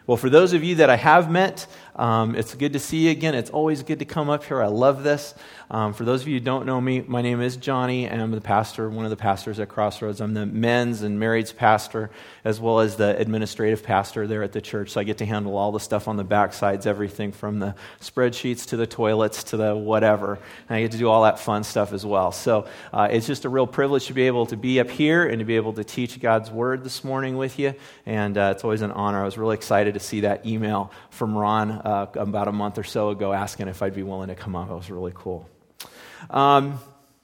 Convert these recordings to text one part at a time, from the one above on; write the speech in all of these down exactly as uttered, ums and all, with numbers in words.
Well, for those of you that I have met, um, it's good to see you again. It's always good to come up here. I love this. Um, for those of you who don't know me, my name is Johnny, and I'm the pastor, one of the pastors at Crossroads. I'm the men's and marrieds pastor, as well as the administrative pastor there at the church. So I get to handle all the stuff on the backsides, everything from the spreadsheets to the toilets to the whatever. And I get to do all that fun stuff as well. So uh, it's just a real privilege to be able to be up here and to be able to teach God's Word this morning with you. And uh, it's always an honor. I was really excited to see that email from Ron uh, about a month or so ago asking if I'd be willing to come up. It was really cool. Um,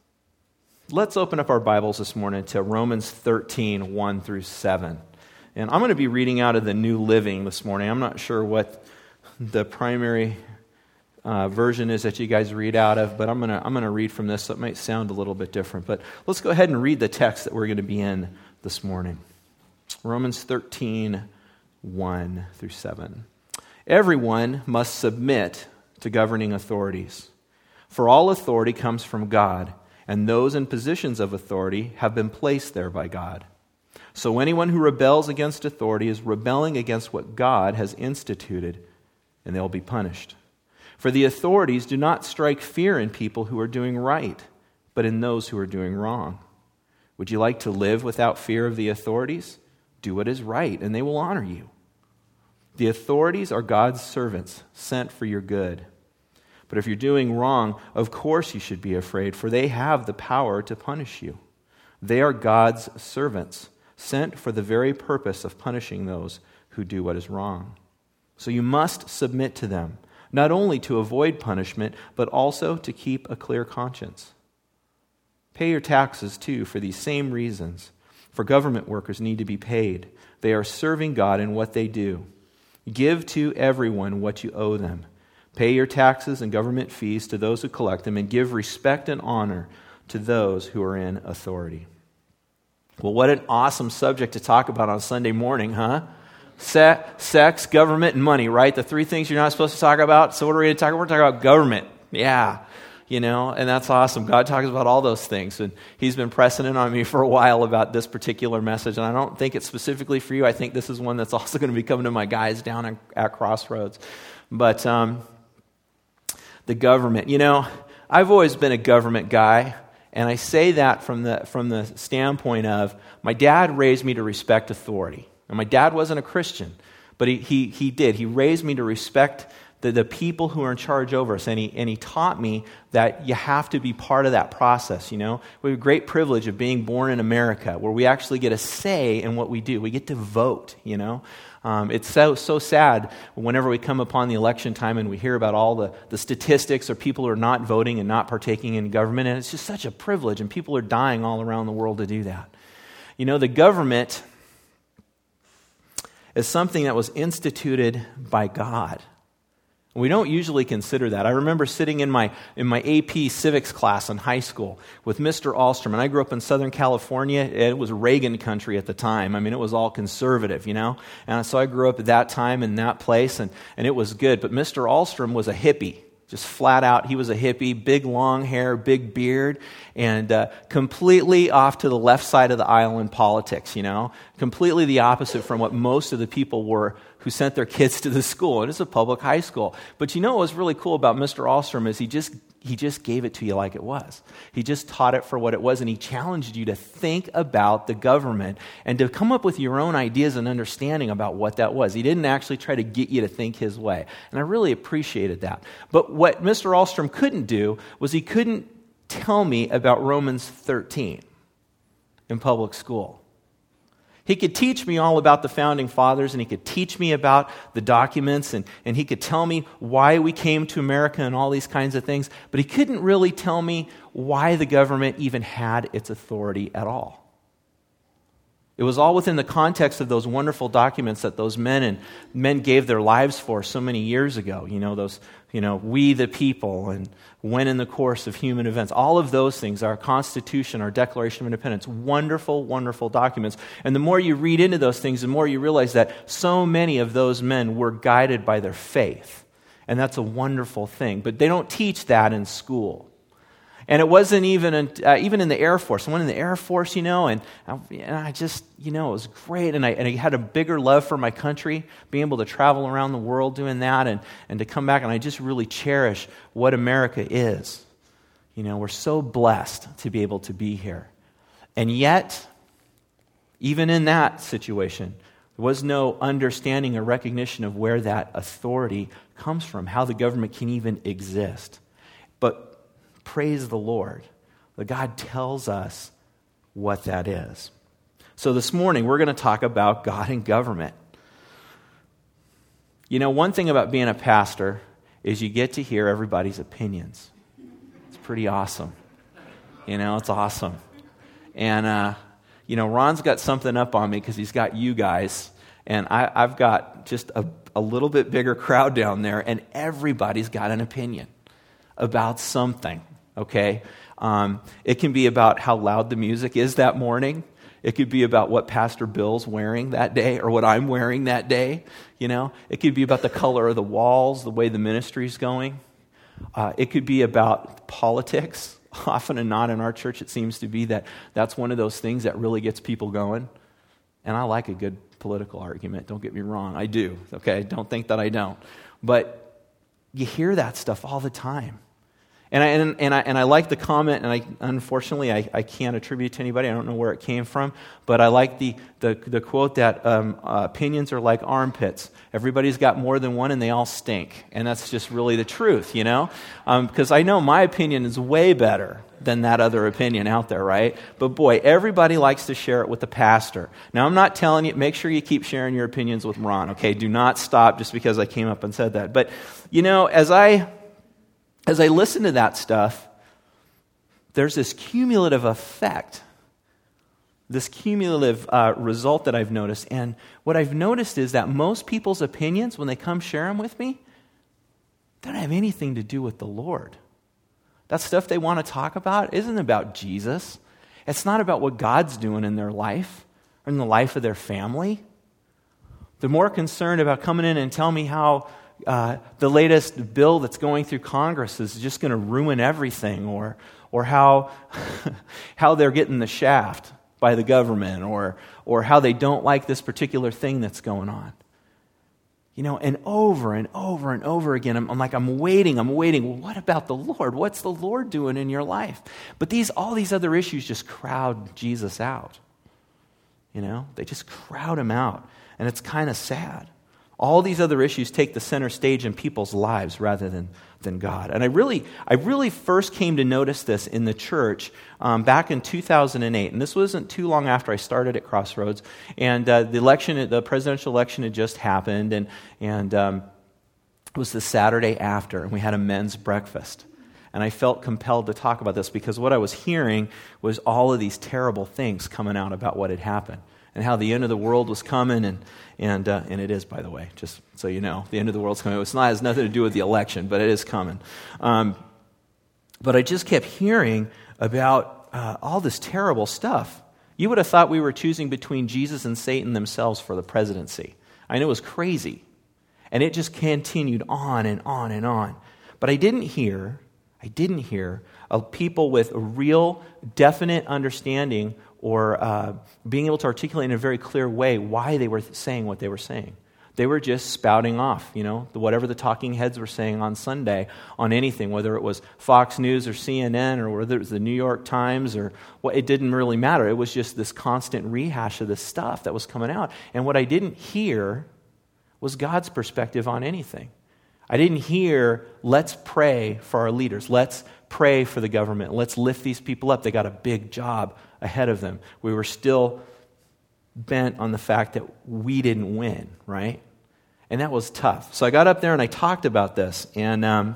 let's open up our Bibles this morning to Romans thirteen, one through seven. And I'm going to be reading out of the New Living this morning. I'm not sure what the primary uh, version is that you guys read out of, but I'm going to I'm going to read from this, so it might sound a little bit different. But let's go ahead and read the text that we're going to be in this morning. Romans thirteen, one through seven. Everyone must submit to governing authorities. For all authority comes from God, and those in positions of authority have been placed there by God. So anyone who rebels against authority is rebelling against what God has instituted, and they'll be punished. For the authorities do not strike fear in people who are doing right, but in those who are doing wrong. Would you like to live without fear of the authorities? Do what is right, and they will honor you. The authorities are God's servants, sent for your good. But if you're doing wrong, of course you should be afraid, for they have the power to punish you. They are God's servants, sent for the very purpose of punishing those who do what is wrong. So you must submit to them, not only to avoid punishment, but also to keep a clear conscience. Pay your taxes, too, for these same reasons. For government workers need to be paid. They are serving God in what they do. Give to everyone what you owe them. Pay your taxes and government fees to those who collect them, and give respect and honor to those who are in authority. Well, what an awesome subject to talk about on Sunday morning, huh? Se- sex, government, and money, right? The three things you're not supposed to talk about. So what are we going to talk about? We're talking about government. Yeah, you know, and that's awesome. God talks about all those things, and He's been pressing in on me for a while about this particular message, and I don't think it's specifically for you. I think this is one that's also going to be coming to my guys down at, at Crossroads. But um, the government, you know, I've always been a government guy, and I say that from the from the standpoint of my dad raised me to respect authority. And my dad wasn't a Christian, but he he he did. He raised me to respect the, the people who are in charge over us, and he and he taught me that you have to be part of that process, you know. We have a great privilege of being born in America, where we actually get a say in what we do. We get to vote, you know. Um, it's so so sad whenever we come upon the election time and we hear about all the, the statistics or people who are not voting and not partaking in government, and it's just such a privilege, and people are dying all around the world to do that. You know, the government is something that was instituted by God. We don't usually consider that. I remember sitting in my in my A P civics class in high school with Mister Alstrom, and I grew up in Southern California. It was Reagan country at the time. I mean, it was all conservative, you know? And so I grew up at that time in that place, and, and it was good. But Mister Alstrom was a hippie, just flat out. He was a hippie, big long hair, big beard, and uh, completely off to the left side of the aisle in politics, you know? Completely the opposite from what most of the people were who sent their kids to the school. And it's a public high school. But you know what was really cool about Mister Alstrom is he just he just gave it to you like it was. He just taught it for what it was, and he challenged you to think about the government and to come up with your own ideas and understanding about what that was. He didn't actually try to get you to think his way. And I really appreciated that. But what Mister Alstrom couldn't do was he couldn't tell me about Romans thirteen in public school. He could teach me all about the founding fathers, and he could teach me about the documents, and, and he could tell me why we came to America and all these kinds of things, but he couldn't really tell me why the government even had its authority at all. It was all within the context of those wonderful documents that those men and men gave their lives for so many years ago. You know, those, you know, we the people, and when in the course of human events. All of those things, our Constitution, our Declaration of Independence, wonderful, wonderful documents. And the more you read into those things, the more you realize that so many of those men were guided by their faith. And that's a wonderful thing. But they don't teach that in school. And it wasn't even in, uh, even in the Air Force. I went in the Air Force, you know, and I, and I just, you know, it was great. And I, and I had a bigger love for my country, being able to travel around the world doing that and, and to come back. And I just really cherish what America is. You know, we're so blessed to be able to be here. And yet, even in that situation, there was no understanding or recognition of where that authority comes from, how the government can even exist. But praise the Lord that God tells us what that is. So this morning, we're going to talk about God and government. You know, one thing about being a pastor is you get to hear everybody's opinions. It's pretty awesome. You know, it's awesome. And, uh, you know, Ron's got something up on me because he's got you guys, and I, I've got just a, a little bit bigger crowd down there, and everybody's got an opinion about something. Okay, um, it can be about how loud the music is that morning. It could be about what Pastor Bill's wearing that day or what I'm wearing that day. You know, it could be about the color of the walls, the way the ministry's going. Uh, it could be about politics. Often and not in our church, it seems to be that that's one of those things that really gets people going. And I like a good political argument. Don't get me wrong, I do. Okay, don't think that I don't. But you hear that stuff all the time. And I, and, and, I, and I like the comment, and I unfortunately I, I can't attribute to anybody. I don't know where it came from, but I like the the, the quote that um, uh, opinions are like armpits. Everybody's got more than one, and they all stink. And that's just really the truth, you know? Because um, I know my opinion is way better than that other opinion out there, right? But boy, everybody likes to share it with the pastor. Now, I'm not telling you, make sure you keep sharing your opinions with Ron, okay? Do not stop just because I came up and said that. But, you know, as I... As I listen to that stuff, there's this cumulative effect, this cumulative uh, result that I've noticed. And what I've noticed is that most people's opinions, when they come share them with me, they don't have anything to do with the Lord. That stuff they want to talk about isn't about Jesus. It's not about what God's doing in their life or in the life of their family. They're more concerned about coming in and telling me how Uh, the latest bill that's going through Congress is just going to ruin everything, or or how how they're getting the shaft by the government, or or how they don't like this particular thing that's going on. You know, and over and over and over again, I'm, I'm like, I'm waiting, I'm waiting. Well, what about the Lord? What's the Lord doing in your life? But these all these other issues just crowd Jesus out. You know, they just crowd him out, and it's kind of sad. All these other issues take the center stage in people's lives rather than, than God. And I really I really first came to notice this in the church um, back in two thousand eight. And this wasn't too long after I started at Crossroads. And uh, the election, the presidential election had just happened. And, and um, it was the Saturday after. And we had a men's breakfast. And I felt compelled to talk about this because what I was hearing was all of these terrible things coming out about what had happened. And how the end of the world was coming, and and uh, and it is, by the way, just so you know, the end of the world's coming. It's not, it has nothing to do with the election, but it is coming. Um, but I just kept hearing about uh, all this terrible stuff. You would have thought we were choosing between Jesus and Satan themselves for the presidency. I know it was crazy. And it just continued on and on and on. But I didn't hear, I didn't hear of people with a real, definite understanding or uh, being able to articulate in a very clear way why they were saying what they were saying. They were just spouting off, you know, whatever the talking heads were saying on Sunday on anything, whether it was Fox News or C N N or whether it was the New York Times or what, it didn't really matter. It was just this constant rehash of this stuff that was coming out. And what I didn't hear was God's perspective on anything. I didn't hear, let's pray for our leaders. Let's pray for the government. Let's lift these people up. They got a big job ahead of them. We were still bent on the fact that we didn't win, right? And that was tough. So I got up there and I talked about this, and um,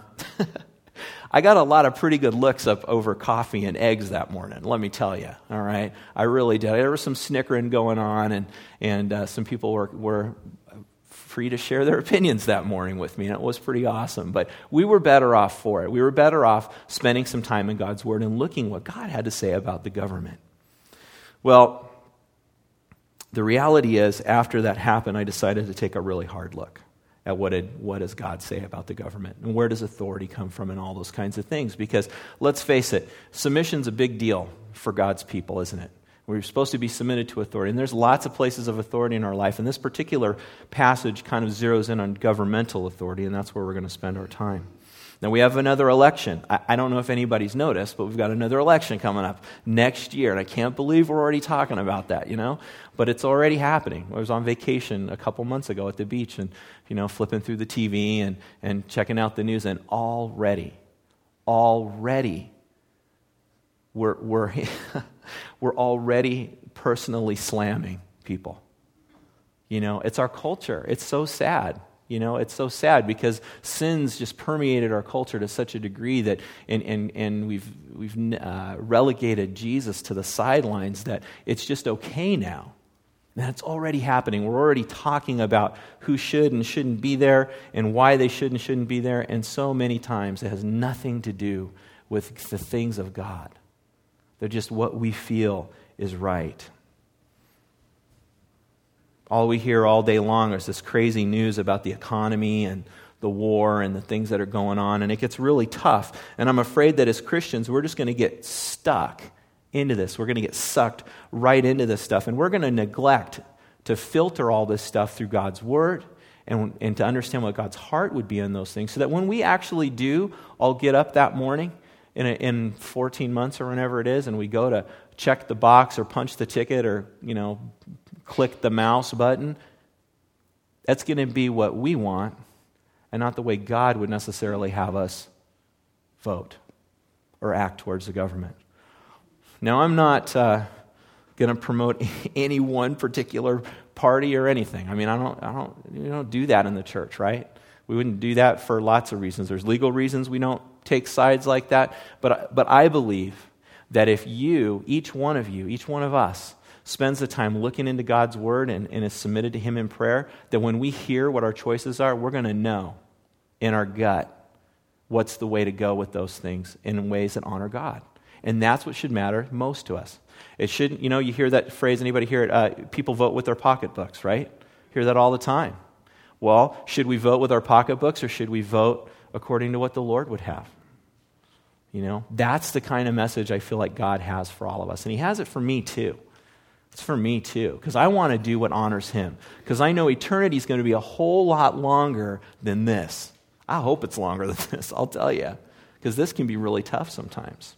I got a lot of pretty good looks up over coffee and eggs that morning, let me tell you, all right? I really did. There was some snickering going on, and and uh, some people were, were free to share their opinions that morning with me, and it was pretty awesome. But we were better off for it. We were better off spending some time in God's Word and looking what God had to say about the government. Well, the reality is, after that happened, I decided to take a really hard look at what did, what does God say about the government, and where does authority come from, and all those kinds of things. Because let's face it, submission's a big deal for God's people, isn't it? We're supposed to be submitted to authority, and there's lots of places of authority in our life, and this particular passage kind of zeroes in on governmental authority, and that's where we're going to spend our time. Now, we have another election. I, I don't know if anybody's noticed, but we've got another election coming up next year, and I can't believe we're already talking about that, you know? But it's already happening. I was on vacation a couple months ago at the beach and, you know, flipping through the T V and, and checking out the news, and already, already, we're, we're, we're already personally slamming people. You know, it's our culture. It's so sad. You know, it's so sad because sin's just permeated our culture to such a degree that, and and, and we've we've uh, relegated Jesus to the sidelines, that it's just okay now. And it's already happening. We're already talking about who should and shouldn't be there and why they should and shouldn't be there. And so many times it has nothing to do with the things of God. They're just what we feel is right. All we hear all day long is this crazy news about the economy and the war and the things that are going on, and it gets really tough. And I'm afraid that as Christians, we're just going to get stuck into this. We're going to get sucked right into this stuff, and we're going to neglect to filter all this stuff through God's Word and, and to understand what God's heart would be in those things, so that when we actually do all get up that morning in, a, in fourteen months or whenever it is, and we go to check the box or punch the ticket or, you know, click the mouse button, that's going to be what we want and not the way God would necessarily have us vote or act towards the government. Now, I'm not uh, going to promote any one particular party or anything. I mean, I don't, I don't, you don't do that in the church, right? We wouldn't do that for lots of reasons. There's legal reasons we don't take sides like that. But, but I believe that if you, each one of you, each one of us, spends the time looking into God's Word and, and is submitted to Him in prayer, that when we hear what our choices are, we're going to know in our gut what's the way to go with those things in ways that honor God. And that's what should matter most to us. It shouldn't, you know, you hear that phrase, anybody hear it? Uh, people vote with their pocketbooks, right? Hear that all the time. Well, should we vote with our pocketbooks, or should we vote according to what the Lord would have? You know, that's the kind of message I feel like God has for all of us. And He has it for me too. It's for me too, because I want to do what honors Him. Because I know eternity is going to be a whole lot longer than this. I hope it's longer than this, I'll tell you. Because this can be really tough sometimes.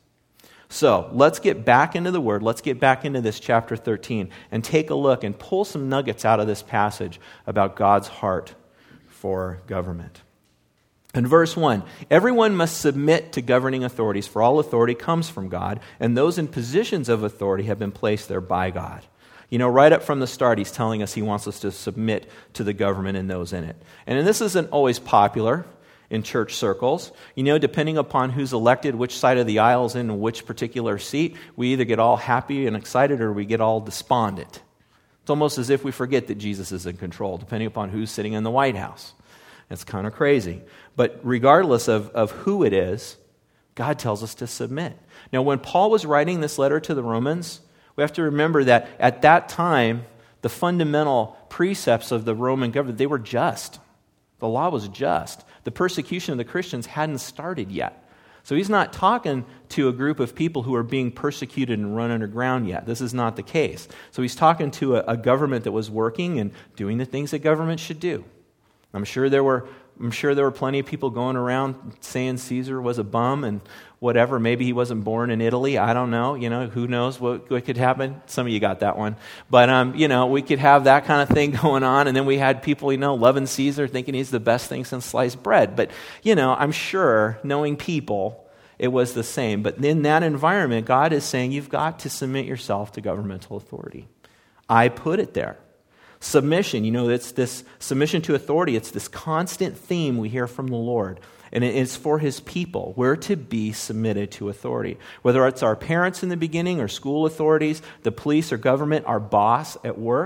So let's get back into the Word. Let's get back into this chapter thirteen and take a look and pull some nuggets out of this passage about God's heart for government. In verse one, everyone must submit to governing authorities, for all authority comes from God, and those in positions of authority have been placed there by God. You know, right up from the start, he's telling us he wants us to submit to the government and those in it. And this isn't always popular in church circles. You know, depending upon who's elected, which side of the aisle is in which particular seat, we either get all happy and excited or we get all despondent. It's almost as if we forget that Jesus is in control, depending upon who's sitting in the White House. It's kind of crazy. But regardless of, of who it is, God tells us to submit. Now, when Paul was writing this letter to the Romans, we have to remember that at that time, the fundamental precepts of the Roman government, they were just. The law was just. The persecution of the Christians hadn't started yet. So he's not talking to a group of people who are being persecuted and run underground yet. This is not the case. So he's talking to a, a government that was working and doing the things that government should do. I'm sure there were I'm sure there were plenty of people going around saying Caesar was a bum and whatever. Maybe he wasn't born in Italy. I don't know. You know, who knows what, what could happen? Some of you got that one. But, um, you know, we could have that kind of thing going on. And then we had people, you know, loving Caesar, thinking he's the best thing since sliced bread. But, you know, I'm sure, knowing people, it was the same. But in that environment, God is saying you've got to submit yourself to governmental authority. I put it there. Submission, you know, it's this submission to authority. It's this constant theme we hear from the Lord. And it's for His people. We're to be submitted to authority. Whether it's our parents in the beginning or school authorities, the police or government, our boss at work,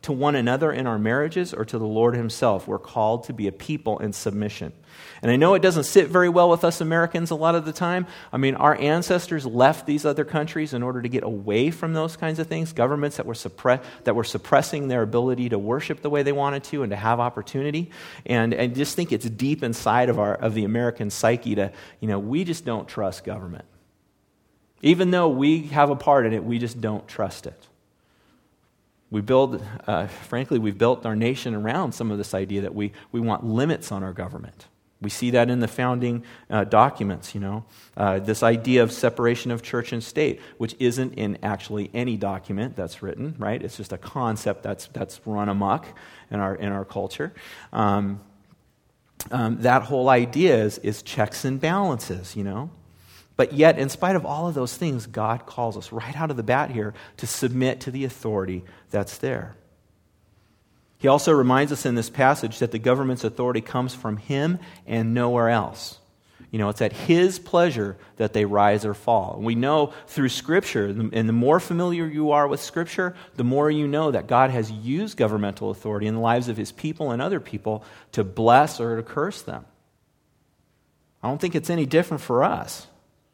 to one another in our marriages or to the Lord himself. We're called to be a people in submission. And I know it doesn't sit very well with us Americans a lot of the time. I mean, our ancestors left these other countries in order to get away from those kinds of things, governments that were suppre- that were suppressing their ability to worship the way they wanted to and to have opportunity. And I just think it's deep inside of our of the American psyche to, you know, we just don't trust government. Even though we have a part in it, we just don't trust it. We build, uh, frankly, we've built our nation around some of this idea that we, we want limits on our government. We see that in the founding uh, documents, you know, uh, this idea of separation of church and state, which isn't in actually any document that's written, right? It's just a concept that's that's run amok in our in our culture. Um, um, that whole idea is, is checks and balances, you know. But yet, in spite of all of those things, God calls us right out of the bat here to submit to the authority that's there. He also reminds us in this passage that the government's authority comes from him and nowhere else. You know, it's at his pleasure that they rise or fall. And we know through Scripture, and the more familiar you are with Scripture, the more you know that God has used governmental authority in the lives of his people and other people to bless or to curse them. I don't think it's any different for us.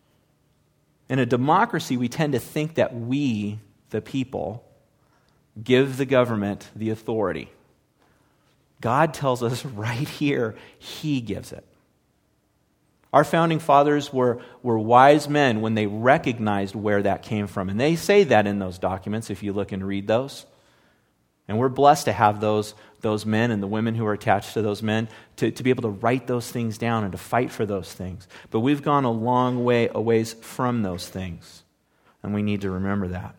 In a democracy, we tend to think that we, the people, give the government the authority. God tells us right here, he gives it. Our founding fathers were, were wise men when they recognized where that came from. And they say that in those documents, if you look and read those. And we're blessed to have those, those men and the women who are attached to those men to, to be able to write those things down and to fight for those things. But we've gone a long way a ways from those things. And we need to remember that.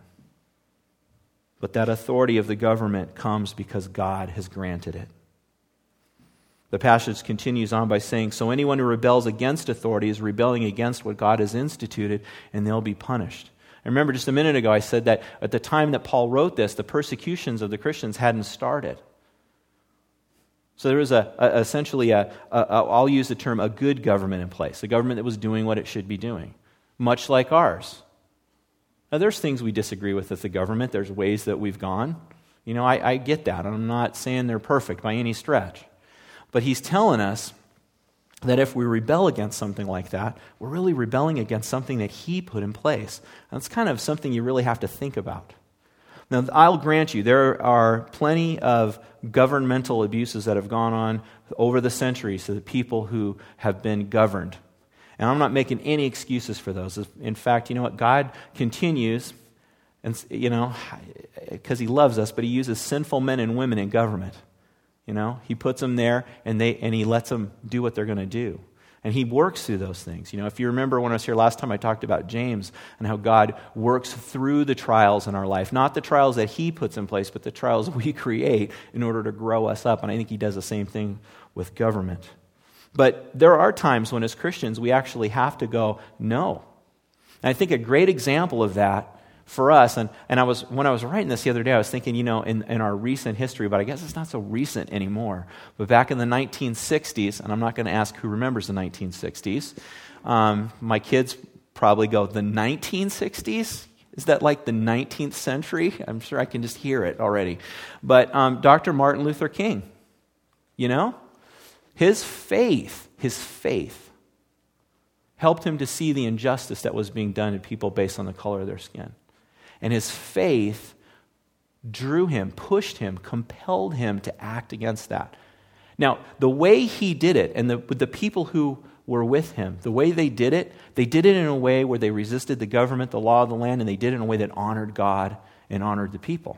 But that authority of the government comes because God has granted it. The passage continues on by saying, so anyone who rebels against authority is rebelling against what God has instituted, and they'll be punished. I remember just a minute ago I said that at the time that Paul wrote this, the persecutions of the Christians hadn't started. So there was a, a essentially, a, a, a, I'll use the term, a good government in place, a government that was doing what it should be doing, much like ours. Now there's things we disagree with with the government. There's ways that we've gone. You know, I, I get that. I'm not saying they're perfect by any stretch. But he's telling us that if we rebel against something like that, we're really rebelling against something that he put in place. That's kind of something you really have to think about. Now, I'll grant you, there are plenty of governmental abuses that have gone on over the centuries to the people who have been governed. And I'm not making any excuses for those. In fact, you know what? God continues, and you know, because he loves us, but he uses sinful men and women in government. You know, he puts them there, and they and he lets them do what they're going to do. And he works through those things. You know, if you remember when I was here last time, I talked about James and how God works through the trials in our life. Not the trials that he puts in place, but the trials we create in order to grow us up. And I think he does the same thing with government. But there are times when as Christians, we actually have to go, no. And I think a great example of that for us, and, and I was when I was writing this the other day, I was thinking, you know, in, in our recent history, but I guess it's not so recent anymore. But back in the nineteen sixties, and I'm not going to ask who remembers the nineteen sixties, um, my kids probably go, the nineteen sixties? Is that like the nineteenth century? I'm sure I can just hear it already. But um, Doctor Martin Luther King, you know, his faith, his faith helped him to see the injustice that was being done to people based on the color of their skin. And his faith drew him, pushed him, compelled him to act against that. Now, the way he did it, and the, the people who were with him, the way they did it, they did it in a way where they resisted the government, the law of the land, and they did it in a way that honored God and honored the people.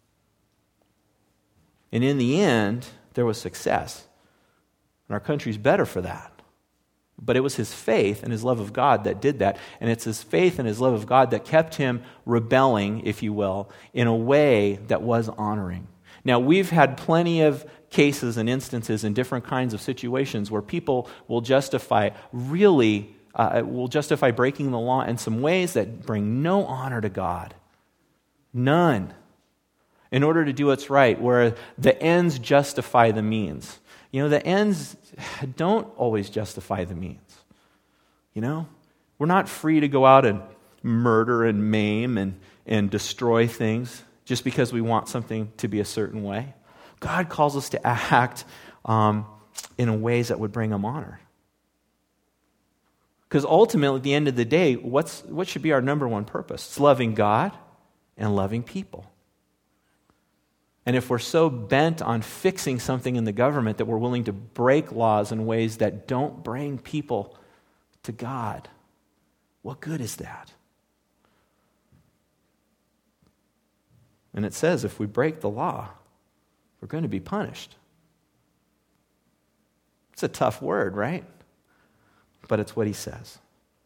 And in the end, there was success. And our country's better for that. But it was his faith and his love of God that did that. And it's his faith and his love of God that kept him rebelling, if you will, in a way that was honoring. Now, we've had plenty of cases and instances in different kinds of situations where people will justify really, uh, will justify breaking the law in some ways that bring no honor to God. None. In order to do what's right, where the ends justify the means. You know, the ends don't always justify the means. You know? We're not free to go out and murder and maim and, and destroy things. just because we want something to be a certain way. God calls us to act um, in ways that would bring him honor. Because ultimately, at the end of the day, what's what should be our number one purpose? It's loving God and loving people. And if we're so bent on fixing something in the government that we're willing to break laws in ways that don't bring people to God, what good is that? And it says if we break the law, we're going to be punished. It's a tough word, right? But it's what he says.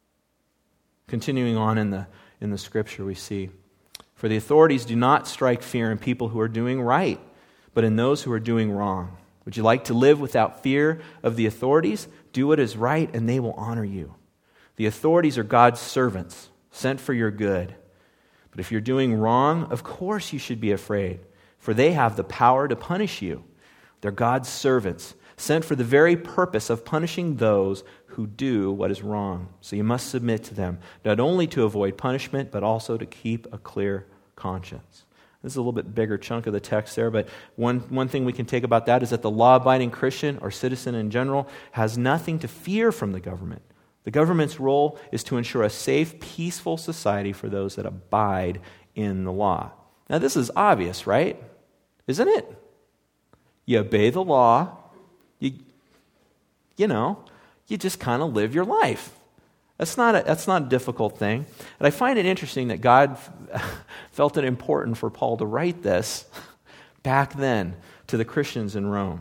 Continuing on in the in the scripture, we see, for the authorities do not strike fear in people who are doing right, but in those who are doing wrong. Would you like to live without fear of the authorities? Do what is right, and they will honor you. The authorities are God's servants, sent for your good. But if you're doing wrong, of course you should be afraid, for they have the power to punish you. They're God's servants, sent for the very purpose of punishing those who do what is wrong. So you must submit to them, not only to avoid punishment, but also to keep a clear conscience. This is a little bit bigger chunk of the text there, but one, one thing we can take about that is that the law-abiding Christian or citizen in general has nothing to fear from the government. The government's role is to ensure a safe, peaceful society for those that abide in the law. Now this is obvious, right? Isn't it? You obey the law, you, you know, you just kind of live your life. That's not a, that's not a difficult thing. And I find it interesting that God felt it important for Paul to write this back then to the Christians in Rome.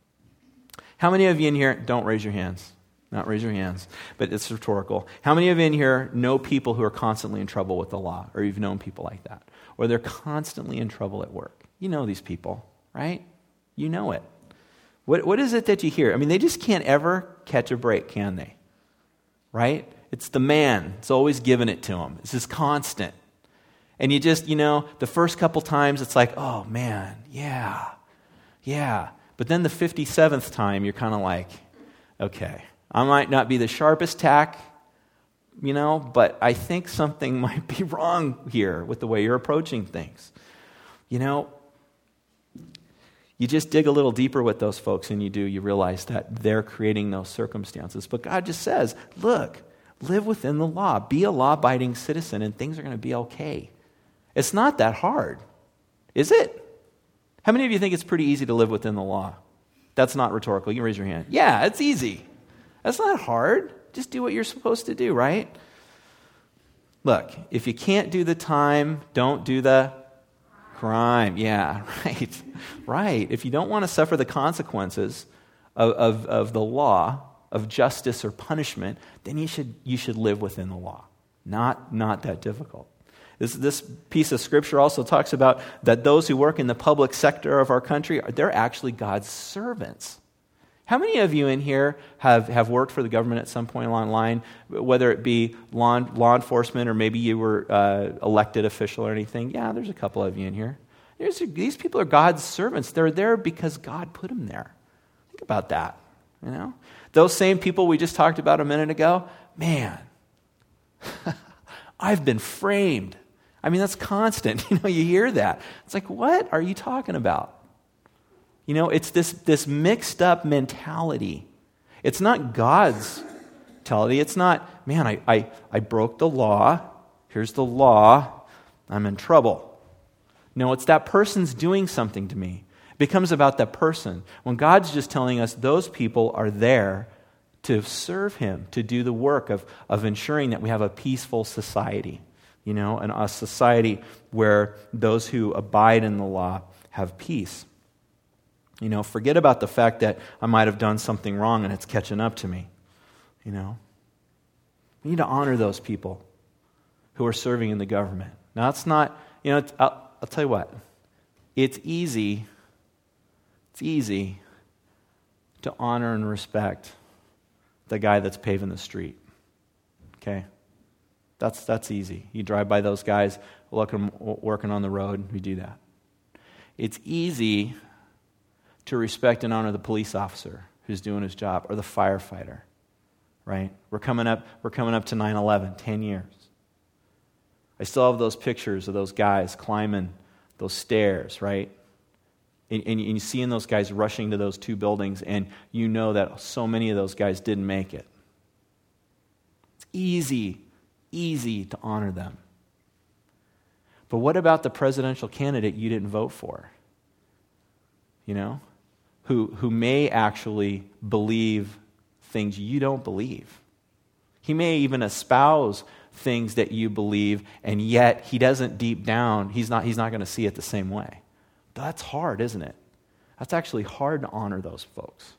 How many of you in here, don't raise your hands, not raise your hands, but it's rhetorical. How many of you in here know people who are constantly in trouble with the law, or you've known people like that, or they're constantly in trouble at work? You know these people, right? You know it. What What is it that you hear? I mean, they just can't ever catch a break, can they? Right? It's the man. It's always giving it to him. It's just constant. And you just, you know, the first couple times it's like, oh man, yeah, yeah. But then the fifty-seventh time you're kind of like, okay, I might not be the sharpest tack, you know, but I think something might be wrong here with the way you're approaching things. You know, you just dig a little deeper with those folks and you do, you realize that they're creating those circumstances. But God just says, look, live within the law. Be a law-abiding citizen and things are going to be okay. It's not that hard, is it? How many of you think it's pretty easy to live within the law? That's not rhetorical. You can raise your hand. Yeah, it's easy. That's not hard. Just do what you're supposed to do, right? Look, if you can't do the time, don't do the crime. Yeah, right. Right. If you don't want to suffer the consequences of, of, of the law, of justice or punishment, then you should you should live within the law. Not, not that difficult. This, this piece of scripture also talks about that those who work in the public sector of our country, they're actually God's servants. How many of you in here have, have worked for the government at some point along the line, whether it be law, law enforcement or maybe you were uh, elected official or anything? Yeah, there's a couple of you in here. There's, these people are God's servants. They're there because God put them there. Think about that. You know, those same people we just talked about a minute ago, man, I've been framed. I mean, that's constant. You know, you hear that. It's like, what are you talking about? You know, it's this, this mixed up mentality. It's not God's mentality. It's not, man, I, I, I broke the law. Here's the law. I'm in trouble. No, it's that person's doing something to me. It becomes about that person. When God's just telling us those people are there to serve him, to do the work of, of ensuring that we have a peaceful society, you know, and a society where those who abide in the law have peace. You know, forget about the fact that I might have done something wrong and it's catching up to me. You know, we need to honor those people who are serving in the government. Now, it's not, you know, I'll, I'll tell you what, it's easy, it's easy to honor and respect the guy that's paving the street. Okay? That's that's easy. You drive by those guys looking, working on the road, we do that. It's easy to respect and honor the police officer who's doing his job, or the firefighter, right? We're coming up, we're coming up to nine eleven, ten years. I still have those pictures of those guys climbing those stairs, right? And, and you see in those guys rushing to those two buildings, and you know that so many of those guys didn't make it. It's easy, easy to honor them. But what about the presidential candidate you didn't vote for? You know? Who, who may actually believe things you don't believe. He may even espouse things that you believe, and yet he doesn't deep down, he's not, he's not going to see it the same way. That's hard, isn't it? That's actually hard to honor those folks.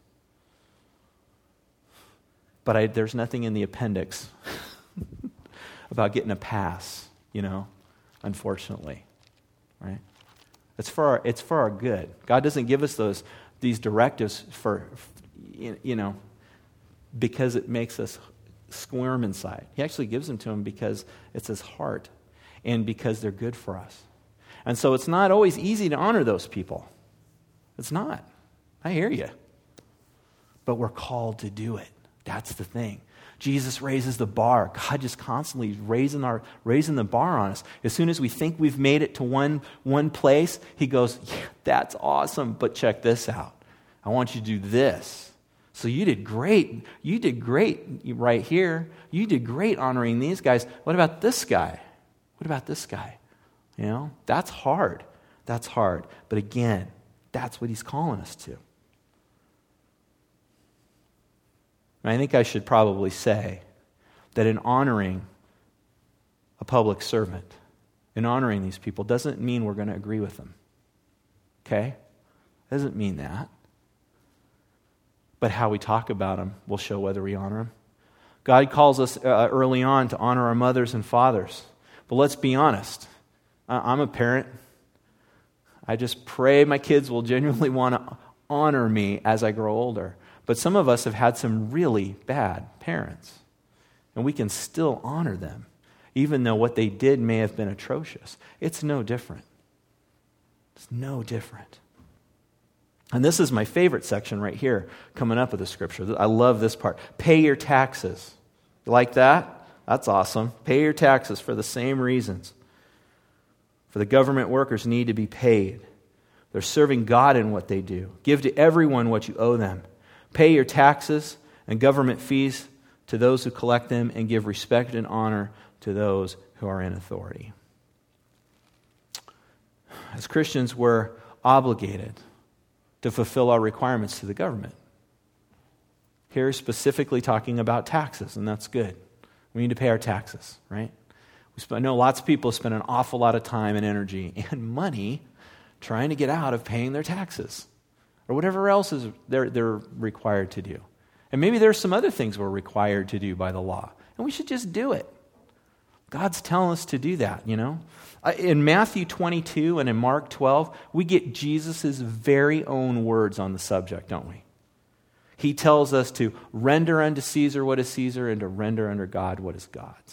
But I, there's nothing in the appendix about getting a pass, you know, unfortunately, right? It's for our, it's for our good. God doesn't give us those these directives for, you know, because it makes us squirm inside. He actually gives them to him because it's his heart and because they're good for us. And so it's not always easy to honor those people. It's not. I hear you. But we're called to do it. That's the thing. Jesus raises the bar. God just constantly raising our raising the bar on us. As soon as we think we've made it to one, one place, he goes, yeah, that's awesome, but check this out. I want you to do this. So you did great. You did great right here. You did great honoring these guys. What about this guy? What about this guy? You know, that's hard. That's hard. But again, that's what he's calling us to. And I think I should probably say that in honoring a public servant, in honoring these people, doesn't mean we're going to agree with them. Okay? Doesn't mean that. But how we talk about them will show whether we honor them. God calls us uh, early on to honor our mothers and fathers. But let's be honest. I'm a parent. I just pray my kids will genuinely want to honor me as I grow older. But some of us have had some really bad parents. And we can still honor them, even though what they did may have been atrocious. It's no different. It's no different. And this is my favorite section right here, coming up with the scripture. I love this part. Pay your taxes. You like that? That's awesome. Pay your taxes for the same reasons. For the government workers need to be paid. They're serving God in what they do. Give to everyone what you owe them. Pay your taxes and government fees to those who collect them, and give respect and honor to those who are in authority. As Christians, we're obligated to fulfill our requirements to the government. Here, specifically talking about taxes, and that's good. We need to pay our taxes, right? We spend, I know lots of people spend an awful lot of time and energy and money trying to get out of paying their taxes or whatever else is they're, they're required to do. And maybe there's some other things we're required to do by the law, and we should just do it. God's telling us to do that, you know. In Matthew twenty-two and in Mark twelve, we get Jesus' very own words on the subject, don't we? He tells us to render unto Caesar what is Caesar and to render unto God what is God's.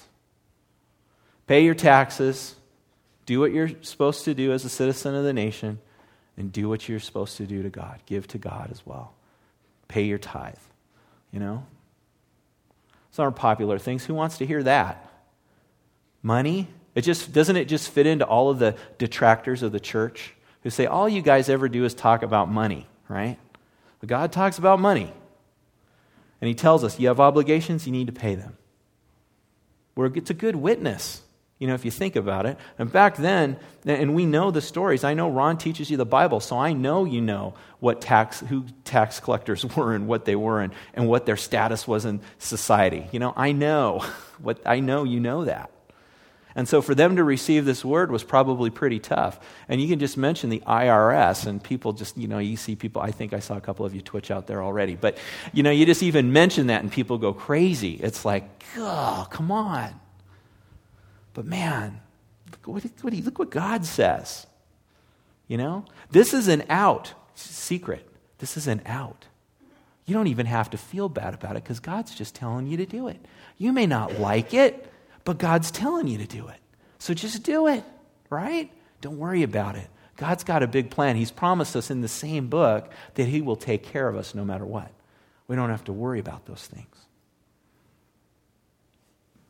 Pay your taxes, do what you're supposed to do as a citizen of the nation, and do what you're supposed to do to God. Give to God as well. Pay your tithe, you know. It's not popular things. Who wants to hear that? Money? It just doesn't it just fit into all of the detractors of the church who say all you guys ever do is talk about money, right? But God talks about money. And he tells us you have obligations, you need to pay them. We're, it's a good witness, you know, if you think about it. And back then, and we know the stories. I know Ron teaches you the Bible, so I know you know what tax who tax collectors were and what they were and, and what their status was in society. You know, I know what I know you know that. And so for them to receive this word was probably pretty tough. And you can just mention the I R S, and people just, you know, you see people, I think I saw a couple of you twitch out there already. But, you know, you just even mention that and people go crazy. It's like, oh, come on. But man, look what, what, look what God says. You know? This is an out. Secret. This is an out. You don't even have to feel bad about it because God's just telling you to do it. You may not like it, but God's telling you to do it. So just do it, right? Don't worry about it. God's got a big plan. He's promised us in the same book that he will take care of us no matter what. We don't have to worry about those things.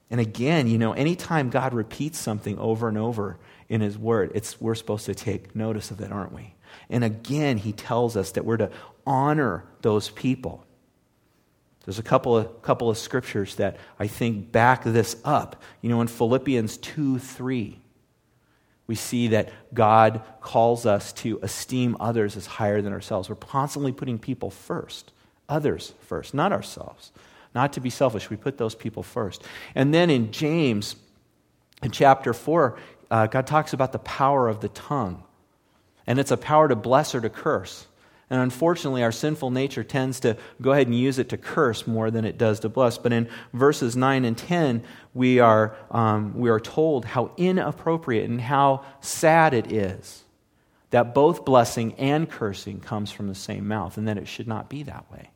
And again, you know, anytime God repeats something over and over in his word, it's we're supposed to take notice of it, aren't we? And again, he tells us that we're to honor those people. There's a couple of couple of scriptures that I think back this up. You know, in Philippians two three, we see that God calls us to esteem others as higher than ourselves. We're constantly putting people first, others first, not ourselves. Not to be selfish, we put those people first. And then in James, in chapter four, uh, God talks about the power of the tongue. And it's a power to bless or to curse. And unfortunately, our sinful nature tends to go ahead and use it to curse more than it does to bless. But in verses nine and ten, we are, um, we are told how inappropriate and how sad it is that both blessing and cursing comes from the same mouth, and that it should not be that way.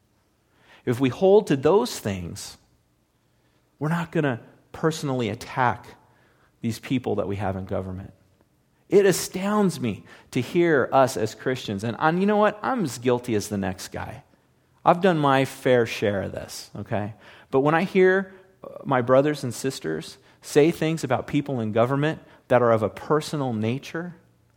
If we hold to those things, we're not going to personally attack these people that we have in government. It astounds me to hear us as Christians, and I'm, you know what? I'm as guilty as the next guy. I've done my fair share of this, okay? But when I hear my brothers and sisters say things about people in government that are of a personal nature,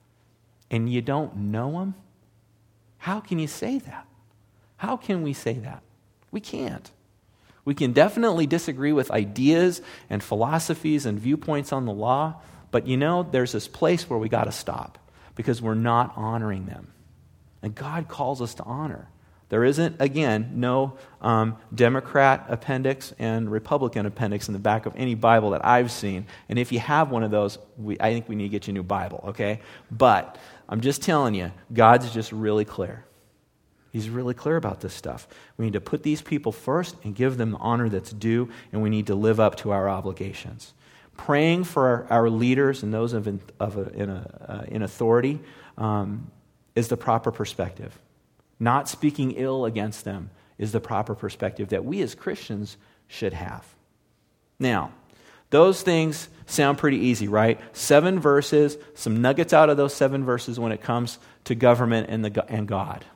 and you don't know them, how can you say that? How can we say that? We can't. We can definitely disagree with ideas and philosophies and viewpoints on the law, but you know, there's this place where we got to stop because we're not honoring them. And God calls us to honor. There isn't, again, no um, Democrat appendix and Republican appendix in the back of any Bible that I've seen. And if you have one of those, we, I think we need to get you a new Bible, okay? But I'm just telling you, God's just really clear. He's really clear about this stuff. We need to put these people first and give them the honor that's due, and we need to live up to our obligations. Praying for our, our leaders and those of in, of a, in, a, uh, in authority um, is the proper perspective. Not speaking ill against them is the proper perspective that we as Christians should have. Now, those things sound pretty easy, right? Seven verses, some nuggets out of those seven verses when it comes to government and, the, and God.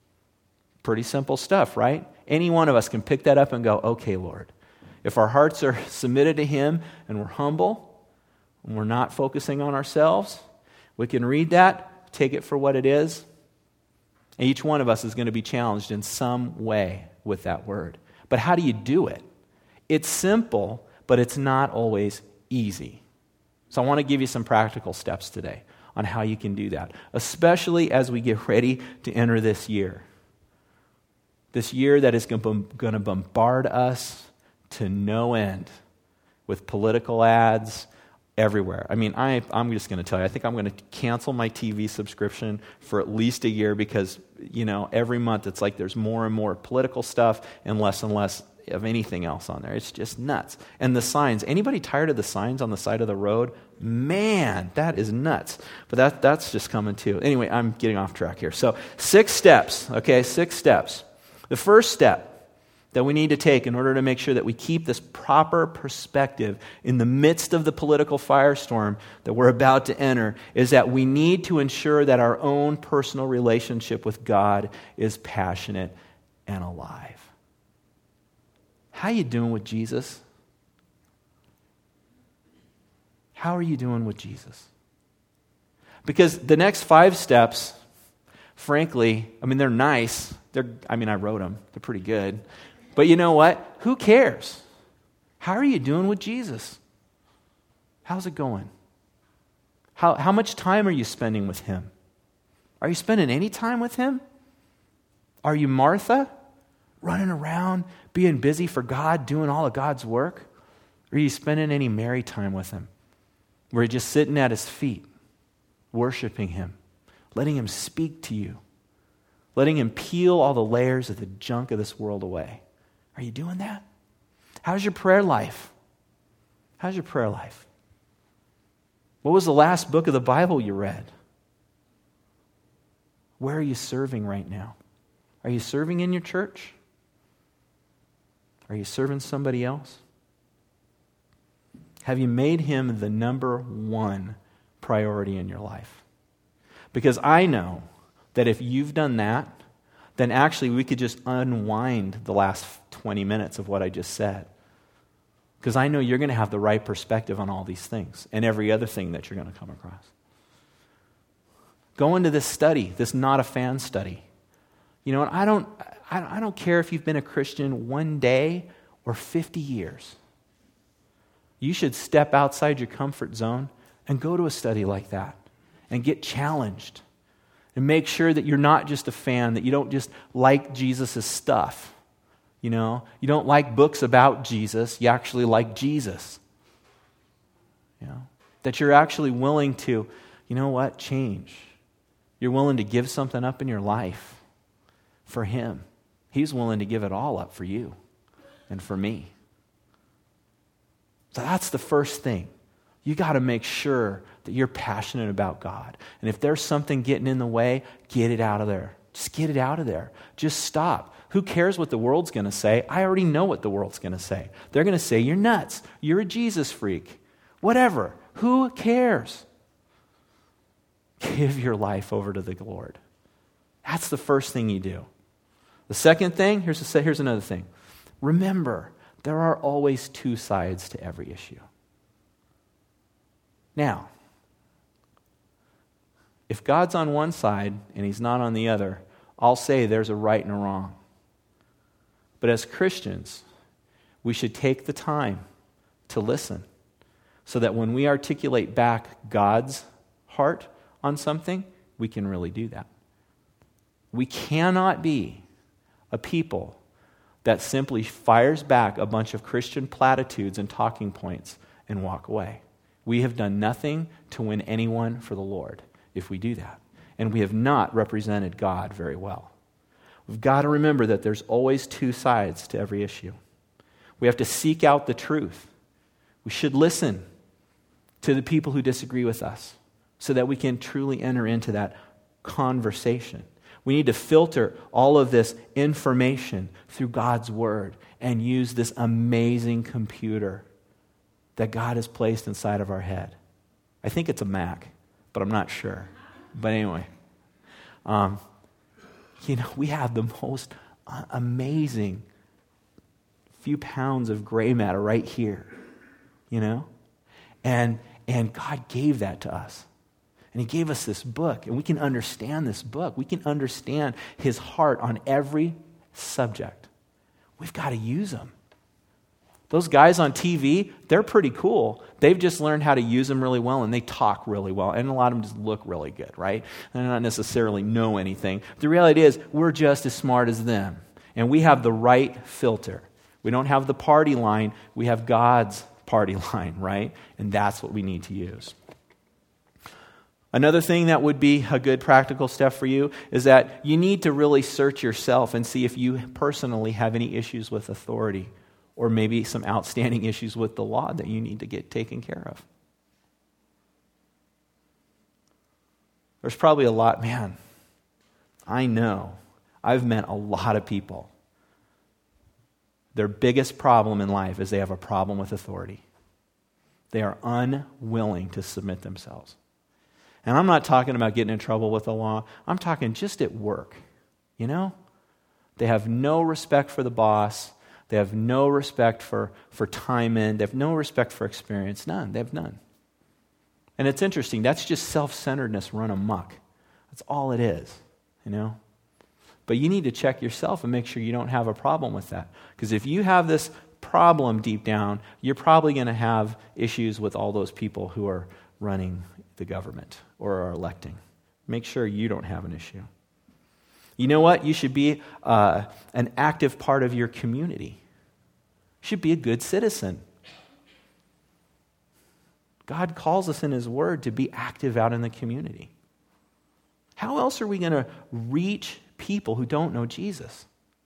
Pretty simple stuff, right? Any one of us can pick that up and go, okay, Lord. If our hearts are submitted to Him and we're humble and we're not focusing on ourselves, we can read that, take it for what it is. And each one of us is going to be challenged in some way with that word. But how do you do it? It's simple, but it's not always easy. So I want to give you some practical steps today on how you can do that, especially as we get ready to enter this year. This year that is going to bombard us to no end with political ads everywhere. I mean, I, I'm just going to tell you, I think I'm going to cancel my T V subscription for at least a year because, you know, every month it's like there's more and more political stuff and less and less of anything else on there. It's just nuts. And the signs, anybody tired of the signs on the side of the road? Man, that is nuts. But that that's just coming too. Anyway, I'm getting off track here. So six steps, okay, six steps. The first step that we need to take in order to make sure that we keep this proper perspective in the midst of the political firestorm that we're about to enter is that we need to ensure that our own personal relationship with God is passionate and alive. How you doing with Jesus? How are you doing with Jesus? Because the next five steps, frankly, I mean, they're nice. They're, I mean, I wrote them. They're pretty good. But you know what? Who cares? How are you doing with Jesus? How's it going? How, how much time are you spending with Him? Are you spending any time with Him? Are you Martha, running around, being busy for God, doing all of God's work? Or are you spending any Mary time with Him, where you're just sitting at His feet, worshiping Him, letting Him speak to you, letting Him peel all the layers of the junk of this world away? Are you doing that? How's your prayer life? How's your prayer life? What was the last book of the Bible you read? Where are you serving right now? Are you serving in your church? Are you serving somebody else? Have you made Him the number one priority in your life? Because I know that if you've done that, then actually we could just unwind the last twenty minutes of what I just said. Because I know you're going to have the right perspective on all these things and every other thing that you're going to come across. Go into this study, this not a fan study. You know, I don't, I, I don't care if you've been a Christian one day or fifty years. You should step outside your comfort zone and go to a study like that and get challenged and make sure that you're not just a fan, that you don't just like Jesus' stuff. You know, you don't like books about Jesus, you actually like Jesus. You know, that you're actually willing to, you know what, change. You're willing to give something up in your life for Him. He's willing to give it all up for you and for me. So that's the first thing. You got to make sure that you're passionate about God. And if there's something getting in the way, get it out of there. Just get it out of there. Just stop. Who cares what the world's going to say? I already know what the world's going to say. They're going to say, you're nuts. You're a Jesus freak. Whatever. Who cares? Give your life over to the Lord. That's the first thing you do. The second thing, here's, a, here's another thing. Remember, there are always two sides to every issue. Now, if God's on one side and He's not on the other, I'll say there's a right and a wrong. But as Christians, we should take the time to listen so that when we articulate back God's heart on something, we can really do that. We cannot be a people that simply fires back a bunch of Christian platitudes and talking points and walk away. We have done nothing to win anyone for the Lord if we do that. And we have not represented God very well. We've got to remember that there's always two sides to every issue. We have to seek out the truth. We should listen to the people who disagree with us so that we can truly enter into that conversation. We need to filter all of this information through God's Word and use this amazing computer that God has placed inside of our head. I think it's a Mac, but I'm not sure. But anyway, um, you know, we have the most amazing few pounds of gray matter right here, you know? And, and God gave that to us. And He gave us this book, and we can understand this book. We can understand His heart on every subject. We've got to use them. Those guys on T V, they're pretty cool. They've just learned how to use them really well, and they talk really well. And a lot of them just look really good, right? And not necessarily know anything. The reality is, we're just as smart as them. And we have the right filter. We don't have the party line. We have God's party line, right? And that's what we need to use. Another thing that would be a good practical step for you is that you need to really search yourself and see if you personally have any issues with authority or maybe some outstanding issues with the law that you need to get taken care of. There's probably a lot, man, I know, I've met a lot of people. Their biggest problem in life is they have a problem with authority. They are unwilling to submit themselves. And I'm not talking about getting in trouble with the law. I'm talking just at work, you know? They have no respect for the boss. They have no respect for, for time in. They have no respect for experience. None. They have none. And it's interesting. That's just self-centeredness run amok. That's all it is, you know? But you need to check yourself and make sure you don't have a problem with that. Because if you have this problem deep down, you're probably going to have issues with all those people who are running the government or are electing. Make sure you don't have an issue. You know what? You should be uh, an active part of your community. You should be a good citizen. God calls us in His Word to be active out in the community. How else are we going to reach people who don't know Jesus?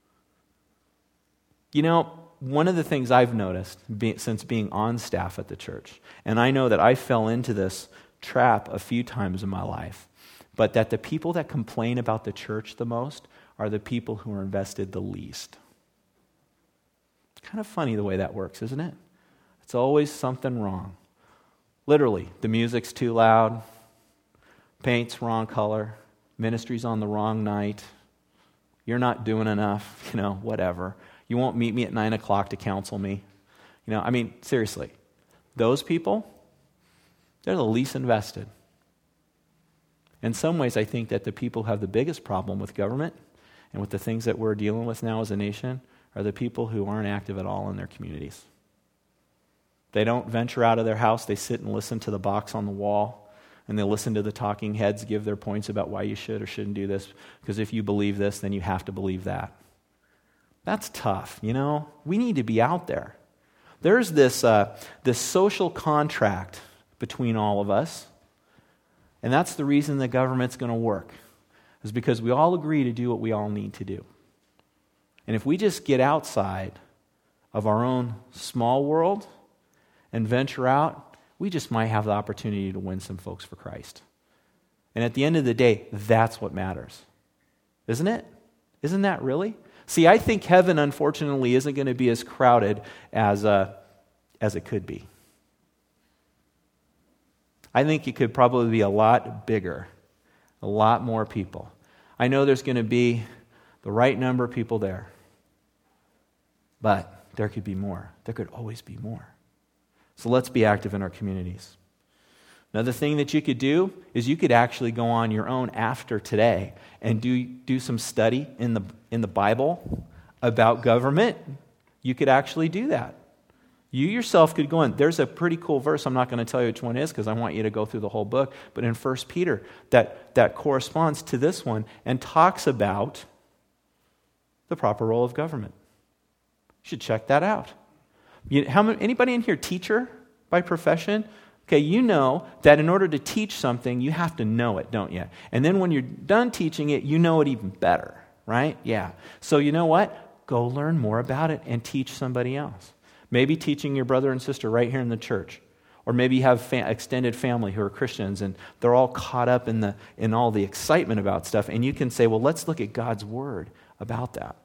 You know, one of the things I've noticed be, since being on staff at the church, and I know that I fell into this trap a few times in my life, but that the people that complain about the church the most are the people who are invested the least. It's kind of funny the way that works, isn't it? It's always something wrong. Literally, the music's too loud, paint's wrong color, ministry's on the wrong night, you're not doing enough, you know, whatever. You won't meet me at nine o'clock to counsel me. You know, I mean, seriously, those people, they're the least invested. In some ways, I think that the people who have the biggest problem with government and with the things that we're dealing with now as a nation are the people who aren't active at all in their communities. They don't venture out of their house. They sit and listen to the box on the wall, and they listen to the talking heads give their points about why you should or shouldn't do this, because if you believe this, then you have to believe that. That's tough, you know? We need to be out there. There's this, uh, this social contract between all of us, and that's the reason the government's going to work, is because we all agree to do what we all need to do. And if we just get outside of our own small world and venture out, we just might have the opportunity to win some folks for Christ. And at the end of the day, that's what matters. Isn't it? Isn't that really? See, I think heaven, unfortunately, isn't going to be as crowded as, uh, as it could be. I think it could probably be a lot bigger, a lot more people. I know there's going to be the right number of people there, but there could be more. There could always be more. So let's be active in our communities. Another thing that you could do is you could actually go on your own after today and do, do some study in the, in the Bible about government. You could actually do that. You yourself could go in. There's a pretty cool verse. I'm not going to tell you which one it is because I want you to go through the whole book. But in First Peter, that, that corresponds to this one and talks about the proper role of government. You should check that out. You, how many, anybody in here teacher by profession? Okay, you know that in order to teach something, you have to know it, don't you? And then when you're done teaching it, you know it even better, right? Yeah. So you know what? Go learn more about it and teach somebody else. Maybe teaching your brother and sister right here in the church. Or maybe you have fa- extended family who are Christians and they're all caught up in the in all the excitement about stuff. And you can say, well, let's look at God's word about that.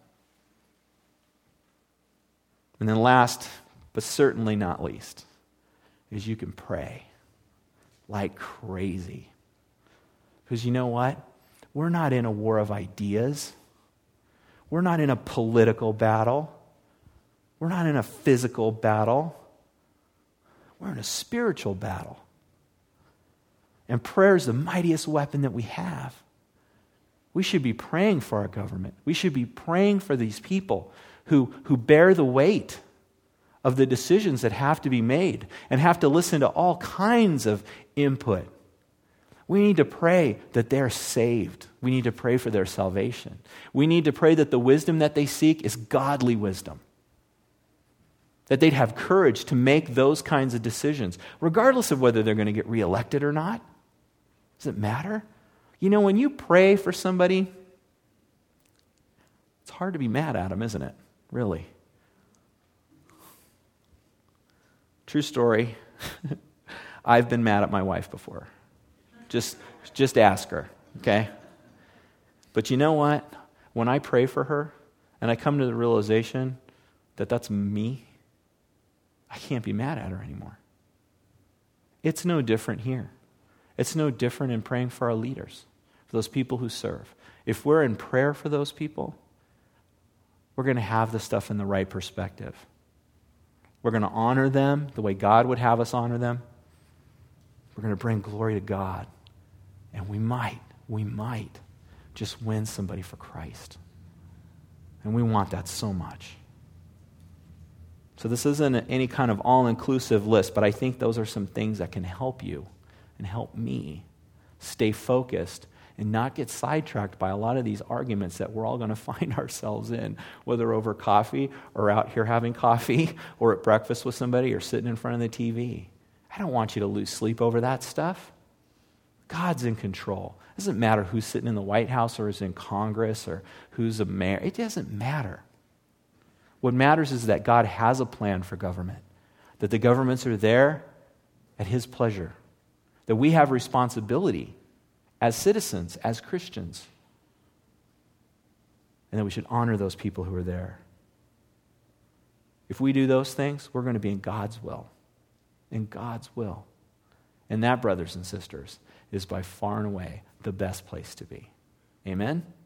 And then last, but certainly not least, is you can pray like crazy. Because you know what? We're not in a war of ideas. We're not in a political battle. We're not in a physical battle. We're in a spiritual battle. And prayer is the mightiest weapon that we have. We should be praying for our government. We should be praying for these people who, who bear the weight of the decisions that have to be made and have to listen to all kinds of input. We need to pray that they're saved. We need to pray for their salvation. We need to pray that the wisdom that they seek is godly wisdom. That they'd have courage to make those kinds of decisions, regardless of whether they're going to get reelected or not. Does it matter? You know, when you pray for somebody, it's hard to be mad at them, isn't it? Really. True story. I've been mad at my wife before. Just, just ask her, okay? But you know what? When I pray for her and I come to the realization that that's me, I can't be mad at her anymore. It's no different here. It's no different in praying for our leaders, for those people who serve. If we're in prayer for those people, we're going to have the stuff in the right perspective. We're going to honor them the way God would have us honor them. We're going to bring glory to God. And we might, we might just win somebody for Christ. And we want that so much. So this isn't any kind of all-inclusive list, but I think those are some things that can help you and help me stay focused and not get sidetracked by a lot of these arguments that we're all going to find ourselves in, whether over coffee or out here having coffee or at breakfast with somebody or sitting in front of the T V. I don't want you to lose sleep over that stuff. God's in control. It doesn't matter who's sitting in the White House or is in Congress or who's a mayor. It doesn't matter. What matters is that God has a plan for government, that the governments are there at His pleasure, that we have responsibility as citizens, as Christians, and that we should honor those people who are there. If we do those things, we're going to be in God's will, in God's will. And that, brothers and sisters, is by far and away the best place to be. Amen?